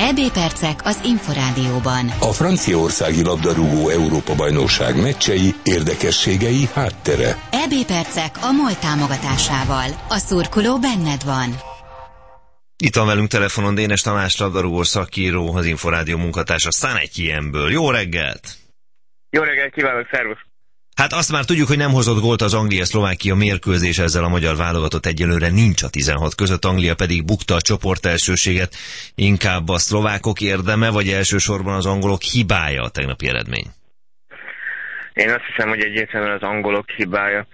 EB percek az Inforádióban. A franciaországi labdarúgó Európa-bajnokság meccsei, érdekességei, háttere. EB percek a MOL támogatásával. A szurkoló benned van. Itt van velünk telefonon Dénes Tamás labdarúgó szakíró, az Inforádió munkatársa Saint-Étienne-ből. Jó reggelt! Jó reggelt kívánok, szervusz! Hát azt már tudjuk, hogy nem hozott gólt az Anglia-Szlovákia mérkőzés, ezzel a magyar válogatott egyelőre nincs a 16 között, Anglia pedig bukta a csoportelsőséget. Inkább a szlovákok érdeme, vagy elsősorban az angolok hibája a tegnapi eredmény? Én azt hiszem, hogy egyértelműen az angolok hibája.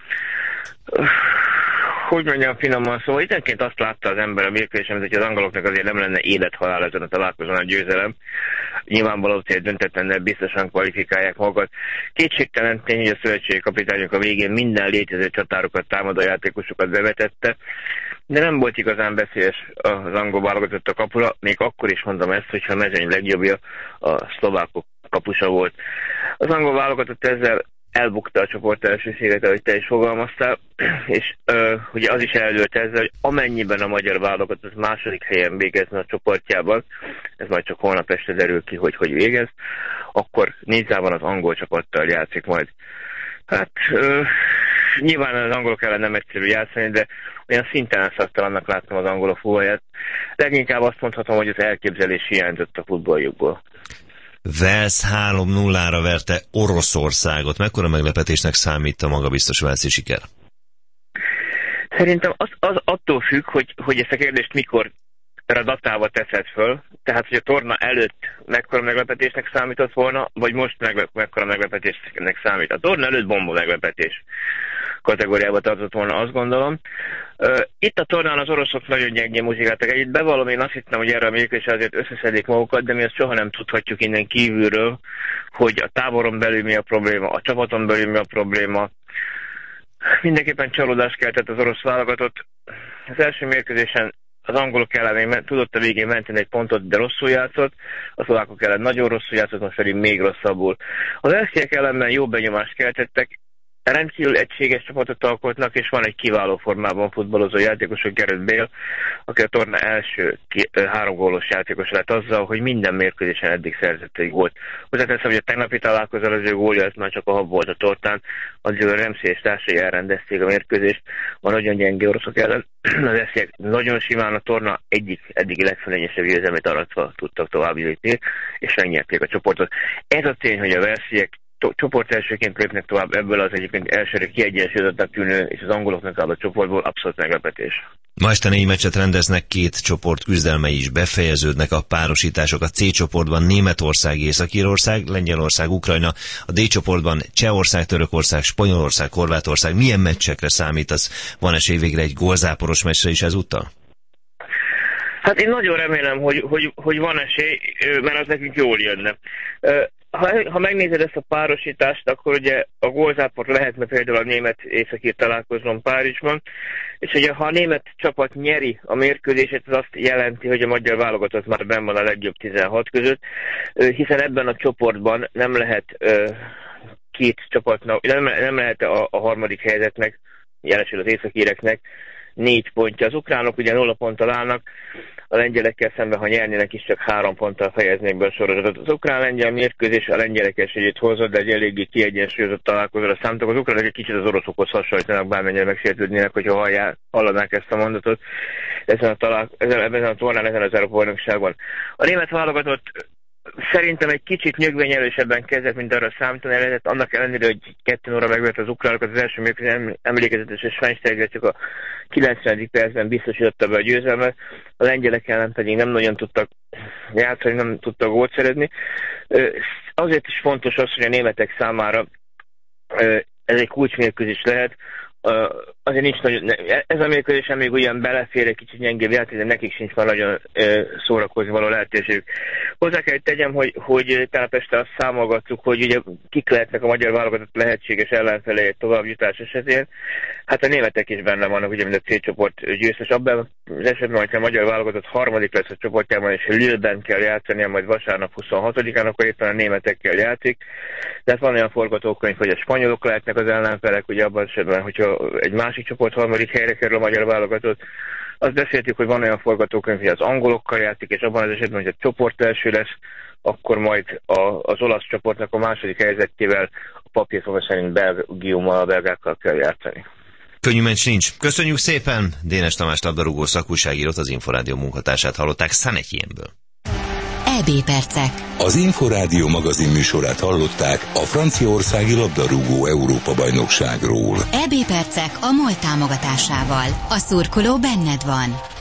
Hogy mondjam finoman, szóval időnként azt látta az ember a mérkőzésen, hogy az angoloknak azért nem lenne élethalál ezen a találkozón a győzelem. Nyilvánvalóan, hogy döntetlen biztosan kvalifikálják magukat. Kétségtelen tény, hogy a szövetségi kapitányok a végén minden létező csatárokat, támadó játékosokat bevetette, de nem volt igazán veszélyes az angol válogatott a kapura, még akkor is mondom ezt, hogyha a mezőny legjobbja a szlovákok kapusa volt. Az angol válogatott ezzel elbukta a csoport elsőséget, ahogy te is fogalmaztál, és ugye az is eldőlt ezzel, hogy amennyiben a magyar válogatott második helyen végezne a csoportjában, ez majd csak holnap este derül ki, hogy végez, akkor Nizzában az angol csapattal játszik majd. Hát nyilván az angolok ellen nem egyszerű játszani, de olyan szinten szaktalannak láttam az angolok futballját. Leginkább azt mondhatom, hogy az elképzelés hiányzott a futballjukból. Wales 3-0-ra verte Oroszországot. Mekkora meglepetésnek számít a magabiztos walesi siker? Szerintem az attól függ, hogy ezt a kérdést mikor datálva teszed föl. Tehát, hogy a torna előtt mekkora meglepetésnek számított volna, vagy most mekkora meglepetésnek számít. A torna előtt bomba meglepetés kategóriába tartott volna, azt gondolom. Itt a tornán az oroszok nagyon gyengén muzsikáltak együtt. Bevallom, én azt hittem, hogy erre a mérkőzésre azért összeszedik magukat, de mi ezt soha nem tudhatjuk innen kívülről, hogy a táboron belül mi a probléma, a csapaton belül mi a probléma. Mindenképpen csalódást keltett az orosz válogatott. Az első mérkőzésen az angolok ellen tudott a végén menteni egy pontot, de rosszul játszott. A szlovákok ellen nagyon rosszul játszott, most pedig még rosszabbul. Az elsziek ellenben jó benyomást keltettek, rendkívül egységes csapatot alkotnak, és van egy kiváló formában futballozó játékosok, Gareth Bale, aki a torna első 3 gólos játékos lett azzal, hogy minden mérkőzésen eddig szerzett egy gólt. Hozzáteszem, hogy a tegnapi találkozón az ő gólja, ez már csak a hab volt a tortán, azért a Ramsey és társai elrendezték a mérkőzést, a nagyon gyenge oroszok ellen. Az esziek nagyon simán a torna eddigi legfölényesebb győzelmét aratva tudtak tovább jutni, és megnyerték a csoportot. Ez a tény, hogy a velsziek csoport elsőként lépnek tovább, ebből az egyébként elsőre kiegyensúlyozottak tűnő, és az angoloknak áll a csoportból abszolút meglepetés. Ma este 4 meccset rendeznek, 2 csoport küzdelmei is befejeződnek, a párosítások a C csoportban Németország, Észak-Írország, Lengyelország, Ukrajna, a D csoportban Csehország, Törökország, Spanyolország, Horvátország. Milyen meccsekre számítasz? Van esély végre egy gólzáporos meccsre is ezúttal? Hát én nagyon remélem, hogy van esély, mert az nekünk jól jönne. Ha megnézed ezt a párosítást, akkor ugye a gólzáport lehetne például a német-északír találkozón Párizsban, és ugye ha a német csapat nyeri a mérkőzését, az azt jelenti, hogy a magyar válogatott már benn van a legjobb 16 között, hiszen ebben a csoportban nem lehet két csapatnak, nem lehet a harmadik helyzetnek, jelesül az északíreknek 4 pontja. Az ukránok ugye 0 ponttal állnak, a lengyelekkel szemben, ha nyernének is, csak 3 ponttal fejeznék be a sorozatot. Az ukrán-lengyel mérkőzés a lengyelek esélyét hozott, de egy eléggé kiegyensúlyozott találkozóra számítok. Az ukránok egy kicsit az oroszokhoz hasonlítanak, bármennyire megsértődnének, hogyha hallanák ezt a mondatot ebben a tornán, ezen az Európa-bajnokságon. A német válogatott szerintem egy kicsit nyögvényelősebben kezdett, mint arra számítani lehetett, annak ellenére, hogy 2-0-ra megvert az ukránokat, az első mérkőzés emlékezetes, és Schweinsteiger csak a 90. percben biztosította be a győzelmet, a lengyelek ellen pedig nem nagyon tudtak játszani, nem tudtak gólt szerezni. Azért is fontos az, hogy a németek számára ez egy kulcsmérkőzés lehet. Azért nincs nagyon, ez a mérkőzésen még ugyan belefér egy kicsit gyengébb játék, de nekik sincs már nagyon szórakozni való lehetőségük. Hozzá kell tegyem, hogy tegnap este azt számolgattuk, hogy ugye kik lehetnek a magyar válogatott lehetséges ellenfelé egy továbbjutás esetén. Hát a németek is benne vannak, ugye, mint a C csoport győztes. Abban az esetben, hogyha a magyar válogatott harmadik lesz a csoportjában, és Lille-ben kell játszania, majd vasárnap 26-án, akkor éppen a németekkel játszik. De hát van olyan forgatókönyv, hogy a spanyolok lehetnek az ellenfelek, ugye abban esetben, hogyha egy másik csoport harmadik helyre kerül a magyar válogatott, Azt beszéltük, hogy van olyan forgatókönyv, hogy az angolokkal játszik, és abban az esetben, hogy a csoport első lesz, akkor majd az olasz csoportnak a második helyzetével a papírforma szerint Belgiummal, a belgákkal kell játszani. Könnyű meccs nincs. Köszönjük szépen! Dénes Tamás labdarúgó szakújságírót, az Inforádió munkatársát hallották Saint-Étienne-ből. EB percek. Az Inforádió magazin műsorát hallották a franciaországi labdarúgó Európa-bajnokságról. EB percek a MOL támogatásával. A szurkoló benned van.